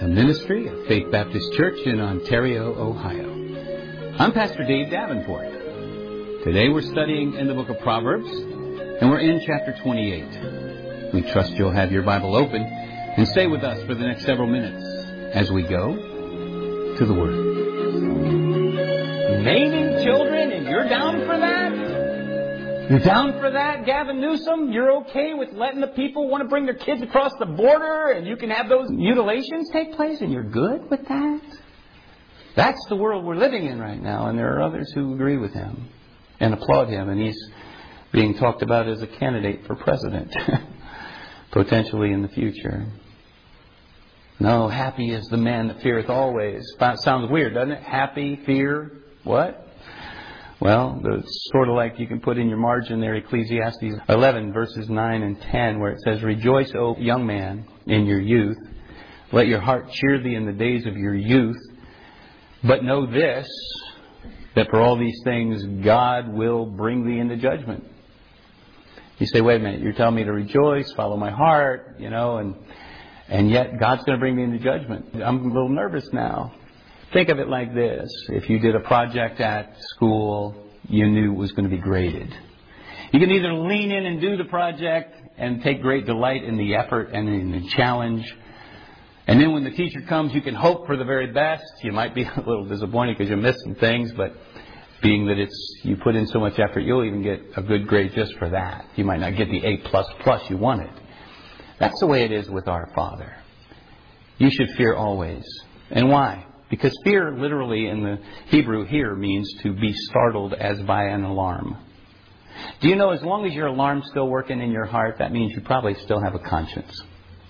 ministry of Faith Baptist Church in Ontario, Ohio. I'm Pastor Dave Davenport. Today we're studying in the book of Proverbs, and we're in chapter 28. We trust you'll have your Bible open and stay with us for the next several minutes as we go to the Word. Naming children, and you're down for that? You're down for that, Gavin Newsom? You're okay with letting the people want to bring their kids across the border and you can have those mutilations take place and you're good with that? That's the world we're living in right now, and there are others who agree with him and applaud him, and he's being talked about as a candidate for president, potentially in the future. No, happy is the man that feareth always. Sounds weird, doesn't it? Happy, fear, what? Well, it's sort of like you can put in your margin there, Ecclesiastes 11, verses 9 and 10, where it says, Rejoice, O young man, in your youth. Let your heart cheer thee in the days of your youth. But know this, that for all these things God will bring thee into judgment. You say, wait a minute, you're telling me to rejoice, follow my heart, and yet God's going to bring me into judgment. I'm a little nervous now. Think of it like this. If you did a project at school, you knew it was going to be graded. You can either lean in and do the project and take great delight in the effort and in the challenge. And then when the teacher comes, you can hope for the very best. You might be a little disappointed because you missed some things, but being that you put in so much effort, you'll even get a good grade just for that. You might not get the A++ you wanted. That's the way it is with our Father. You should fear always. And why? Because fear literally in the Hebrew here means to be startled as by an alarm. Do you know as long as your alarm's still working in your heart, that means you probably still have a conscience.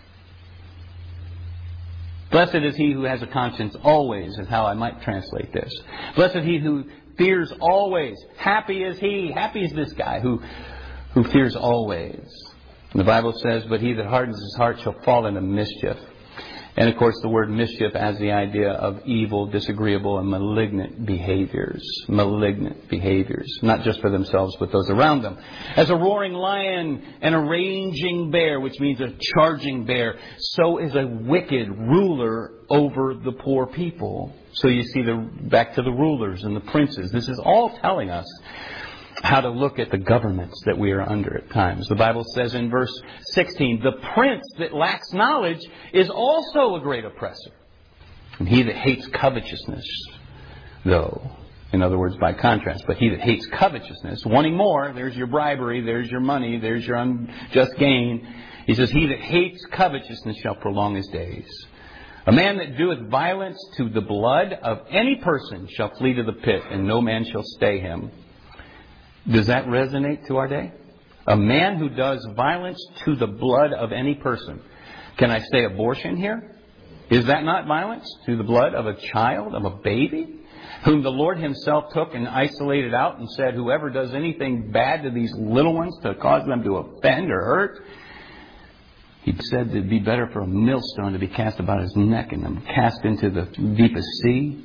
Blessed is he who has a conscience always, is how I might translate this. Blessed he who fears always. Happy is he. Happy is this guy who fears always. And the Bible says, but he that hardens his heart shall fall into mischief. And, of course, the word mischief has the idea of evil, disagreeable, and malignant behaviors. Malignant behaviors. Not just for themselves, but those around them. As a roaring lion and a raging bear, which means a charging bear, so is a wicked ruler over the poor people. So you see back to the rulers and the princes. This is all telling us how to look at the governments that we are under at times. The Bible says in verse 16, the prince that lacks knowledge is also a great oppressor. And he that hates covetousness, though, in other words, by contrast, but he that hates covetousness, wanting more, there's your bribery, there's your money, there's your unjust gain. He says, he that hates covetousness shall prolong his days. A man that doeth violence to the blood of any person shall flee to the pit, and no man shall stay him. Does that resonate to our day? A man who does violence to the blood of any person. Can I say abortion here? Is that not violence to the blood of a child, of a baby, whom the Lord himself took and isolated out and said, whoever does anything bad to these little ones to cause them to offend or hurt, he said it'd be better for a millstone to be cast about his neck and then cast into the deepest sea.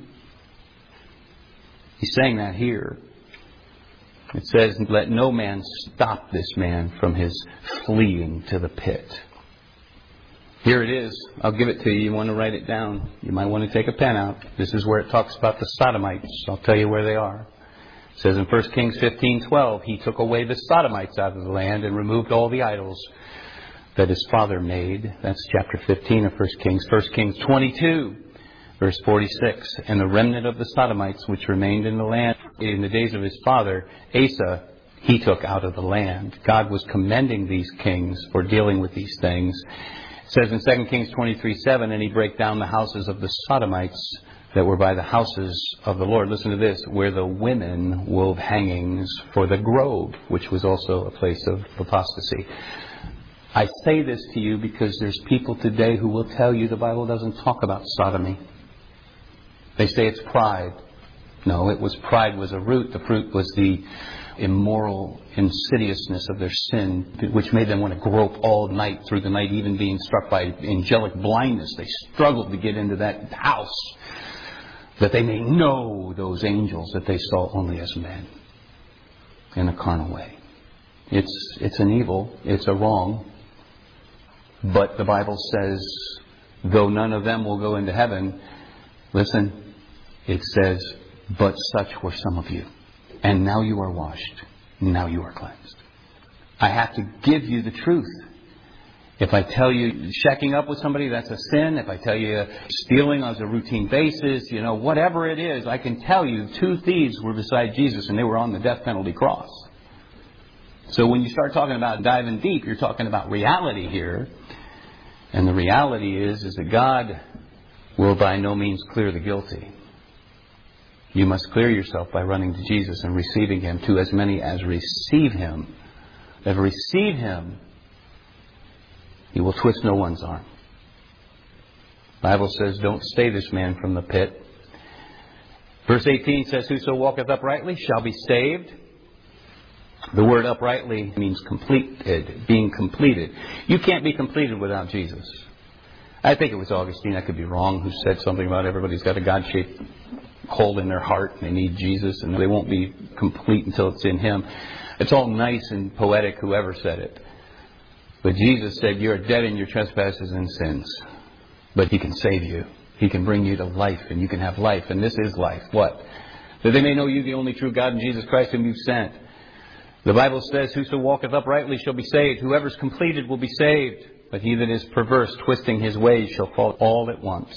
He's saying that here. It says, let no man stop this man from his fleeing to the pit. Here it is. I'll give it to you. You want to write it down. You might want to take a pen out. This is where it talks about the Sodomites. I'll tell you where they are. It says in 1 Kings 15:12, he took away the Sodomites out of the land and removed all the idols that his father made. That's chapter 15 of 1 Kings. 1 Kings 22. Verse 46, and the remnant of the Sodomites which remained in the land in the days of his father, Asa, he took out of the land. God was commending these kings for dealing with these things. It says in 2 Kings 23:7, and he brake down the houses of the Sodomites that were by the houses of the Lord. Listen to this, where the women wove hangings for the grove, which was also a place of apostasy. I say this to you because there's people today who will tell you the Bible doesn't talk about sodomy. They say it's pride. No, pride was a root. The fruit was the immoral insidiousness of their sin, which made them want to grope all night through the night, even being struck by angelic blindness. They struggled to get into that house that they may know those angels that they saw only as men in a carnal way. It's an evil. It's a wrong. But the Bible says though none of them will go into heaven. Listen, it says, but such were some of you. And now you are washed. Now you are cleansed. I have to give you the truth. If I tell you shacking up with somebody, that's a sin. If I tell you stealing on a routine basis, whatever it is, I can tell you 2 thieves were beside Jesus and they were on the death penalty cross. So when you start talking about diving deep, you're talking about reality here. And the reality is that God will by no means clear the guilty. You must clear yourself by running to Jesus and receiving Him. To as many as receive Him, that receive Him, He will twist no one's arm. The Bible says, don't stay this man from the pit. Verse 18 says, whoso walketh uprightly shall be saved. The word uprightly means completed, being completed. You can't be completed without Jesus. I think it was Augustine, I could be wrong, who said something about everybody's got a God-shaped hole in their heart and they need Jesus and they won't be complete until it's in Him. It's all nice and poetic, whoever said it. But Jesus said, you are dead in your trespasses and sins. But He can save you. He can bring you to life, and you can have life. And this is life. What? That they may know you, the only true God, and Jesus Christ, whom you've sent. The Bible says, whoso walketh uprightly shall be saved. Whoever's completed will be saved. But he that is perverse, twisting his ways, shall fall all at once.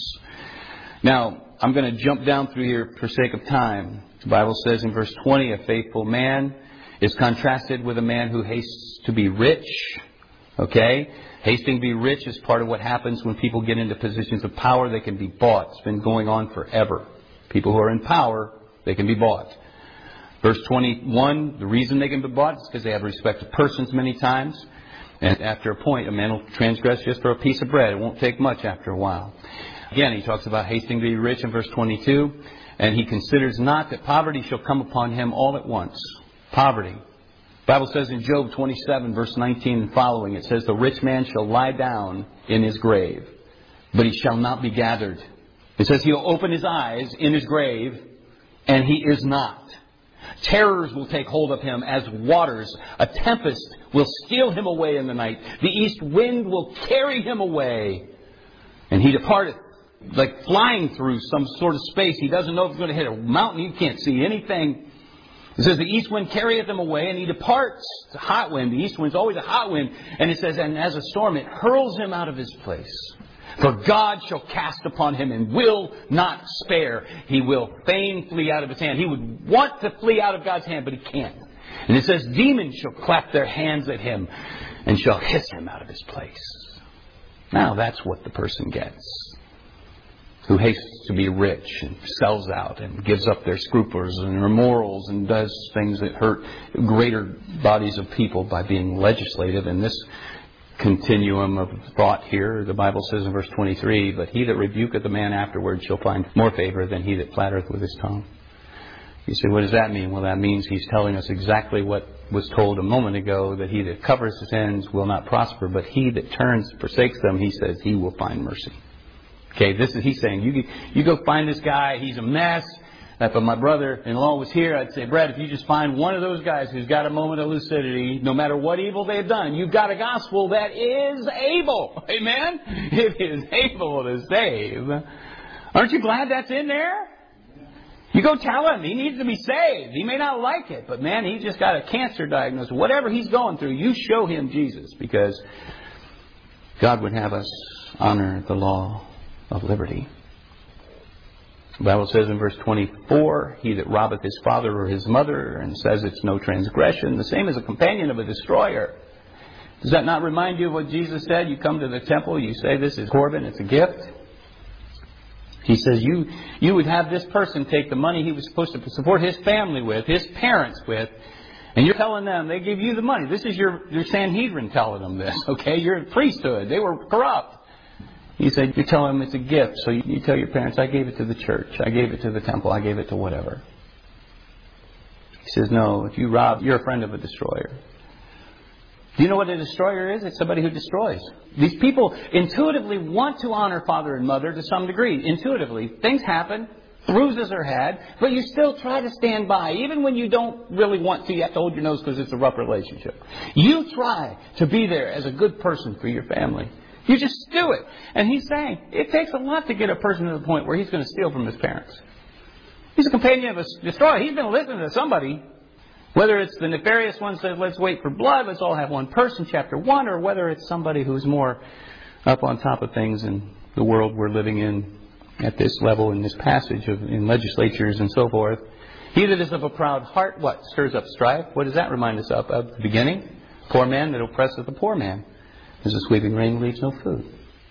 Now, I'm going to jump down through here for sake of time. The Bible says in verse 20, a faithful man is contrasted with a man who hastes to be rich. Okay? Hasting to be rich is part of what happens when people get into positions of power. They can be bought. It's been going on forever. People who are in power, they can be bought. Verse 21, the reason they can be bought is because they have respect to persons many times. And after a point, a man will transgress just for a piece of bread. It won't take much after a while. Again, he talks about hasting to be rich in verse 22. And he considers not that poverty shall come upon him all at once. Poverty. The Bible says in Job 27, verse 19 and following, it says, the rich man shall lie down in his grave, but he shall not be gathered. It says he'll open his eyes in his grave, and he is not. Terrors will take hold of him as waters. A tempest will steal him away in the night. The east wind will carry him away. And he departeth like flying through some sort of space. He doesn't know if he's going to hit a mountain. He can't see anything. It says the east wind carrieth him away, and he departs. It's a hot wind. The east wind's always a hot wind. And it says, and as a storm, it hurls him out of his place. For God shall cast upon him and will not spare. He will fain flee out of his hand. He would want to flee out of God's hand, but he can't. And it says, demons shall clap their hands at him and shall hiss him out of his place. Now that's what the person gets. Who hastes to be rich and sells out and gives up their scruples and their morals and does things that hurt greater bodies of people by being legislative. In this continuum of thought here, the Bible says in verse 23, but he that rebuketh a man afterwards shall find more favor than he that flattereth with his tongue. You say, what does that mean? Well, that means he's telling us exactly what was told a moment ago, that he that covers his sins will not prosper, but he that forsakes them, he says, he will find mercy. Okay, he's saying, you go find this guy, he's a mess. If my brother-in-law was here, I'd say, Brad, if you just find one of those guys who's got a moment of lucidity, no matter what evil they've done, you've got a gospel that is able. Amen? It is able to save. Aren't you glad that's in there? You go tell him he needs to be saved. He may not like it, but man, he just got a cancer diagnosis. Whatever he's going through, you show him Jesus, because God would have us honor the law of liberty. The Bible says in verse 24, he that robbeth his father or his mother and says it's no transgression, the same as a companion of a destroyer. Does that not remind you of what Jesus said? You come to the temple, you say this is Corban, it's a gift. He says you would have this person take the money he was supposed to support his family with, his parents with, and you're telling them, they give you the money. This is your Sanhedrin telling them this, okay? Your priesthood, they were corrupt. He said, you tell them it's a gift. So you tell your parents, I gave it to the church. I gave it to the temple. I gave it to whatever. He says, no, if you rob, you're a friend of a destroyer. Do you know what a destroyer is? It's somebody who destroys. These people intuitively want to honor father and mother to some degree. Intuitively. Things happen. Bruises are had. But you still try to stand by. Even when you don't really want to, you have to hold your nose because it's a rough relationship. You try to be there as a good person for your family. You just do it. And he's saying it takes a lot to get a person to the point where he's going to steal from his parents. He's a companion of a destroyer. He's been listening to somebody. Whether it's the nefarious one says, let's wait for blood, let's all have one person, chapter 1, or whether it's somebody who's more up on top of things in the world we're living in at this level, in this passage, in legislatures and so forth. He that is of a proud heart, what? Stirs up strife. What does that remind us of? At the beginning, poor man that oppresseth the poor man. As a sweeping rain leaves no food.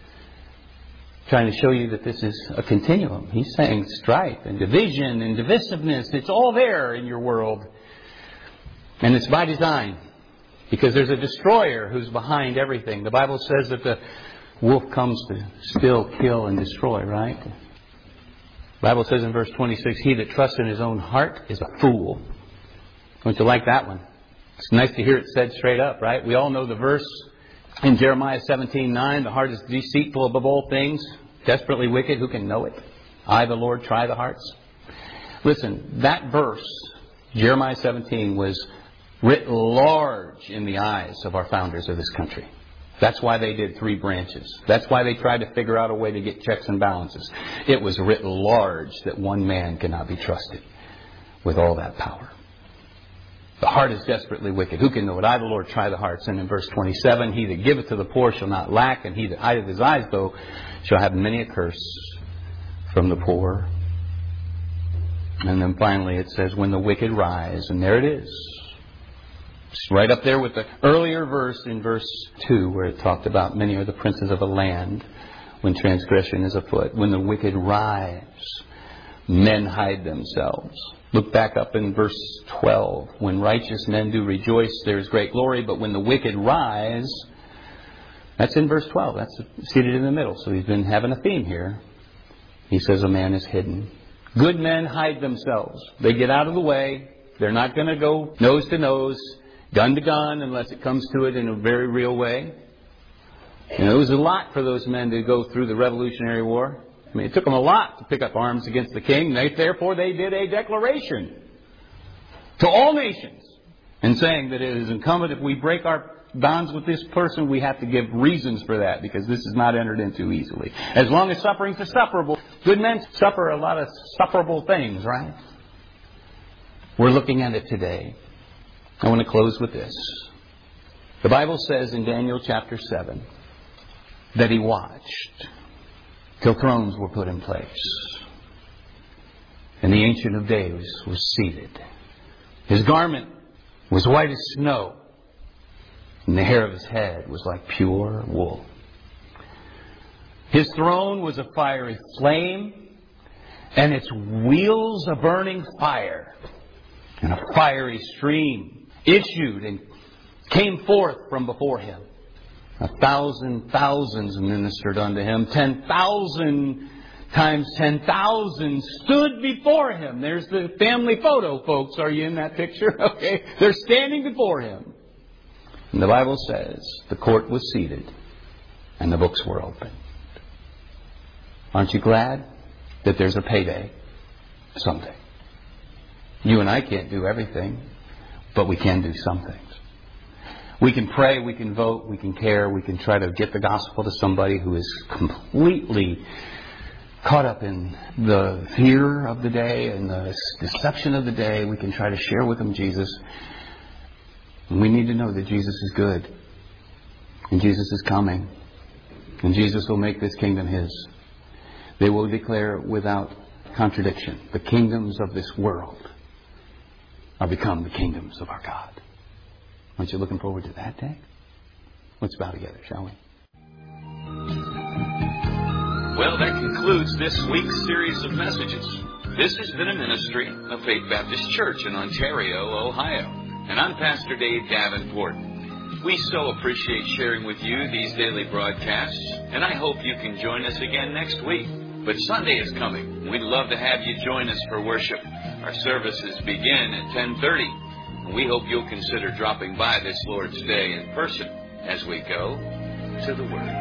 Trying to show you that this is a continuum. He's saying strife and division and divisiveness. It's all there in your world. And it's by design. Because there's a destroyer who's behind everything. The Bible says that the wolf comes to steal, kill, and destroy, right? The Bible says in verse 26, he that trusts in his own heart is a fool. Don't you like that one? It's nice to hear it said straight up, right? We all know the verse in Jeremiah 17:9, the heart is deceitful above all things, desperately wicked, who can know it? I, the Lord, try the hearts. Listen, that verse, Jeremiah 17, was writ large in the eyes of our founders of this country. That's why they did 3 branches. That's why they tried to figure out a way to get checks and balances. It was writ large that one man cannot be trusted with all that power. The heart is desperately wicked. Who can know it? I, the Lord, try the hearts. And in verse 27, he that giveth to the poor shall not lack, and he that hideth his eyes, though, shall have many a curse from the poor. And then finally it says, when the wicked rise, and there it is. It's right up there with the earlier verse in verse 2, where it talked about many are the princes of the land when transgression is afoot. When the wicked rise, men hide themselves. Look back up in verse 12. When righteous men do rejoice, there is great glory. But when the wicked rise, that's in verse 12. That's seated in the middle. So he's been having a theme here. He says a man is hidden. Good men hide themselves. They get out of the way. They're not going to go nose to nose, gun to gun, unless it comes to it in a very real way. And it was a lot for those men to go through the Revolutionary War. I mean, it took them a lot to pick up arms against the king. Therefore, they did a declaration to all nations and saying that it is incumbent if we break our bonds with this person, we have to give reasons for that because this is not entered into easily. As long as sufferings are sufferable, good men suffer a lot of sufferable things, right? We're looking at it today. I want to close with this. The Bible says in Daniel chapter 7 that he watched till thrones were put in place. And the Ancient of Days was seated. His garment was white as snow. And the hair of his head was like pure wool. His throne was a fiery flame, and its wheels a burning fire. And a fiery stream issued and came forth from before him. 1,000 thousands ministered unto him. 10,000 times 10,000 stood before him. There's the family photo, folks. Are you in that picture? Okay. They're standing before him. And the Bible says the court was seated and the books were opened. Aren't you glad that there's a payday someday? You and I can't do everything, but we can do some things. We can pray, we can vote, we can care, we can try to get the gospel to somebody who is completely caught up in the fear of the day and the deception of the day. We can try to share with them Jesus. And we need to know that Jesus is good. And Jesus is coming. And Jesus will make this kingdom His. They will declare without contradiction, the kingdoms of this world are become the kingdoms of our God. Aren't you looking forward to that day? Let's bow together, shall we? Well, that concludes this week's series of messages. This has been a ministry of Faith Baptist Church in Ontario, Ohio. And I'm Pastor Dave Davenport. We so appreciate sharing with you these daily broadcasts, and I hope you can join us again next week. But Sunday is coming. We'd love to have you join us for worship. Our services begin at 10:30. And we hope you'll consider dropping by this Lord's Day in person as we go to the Word.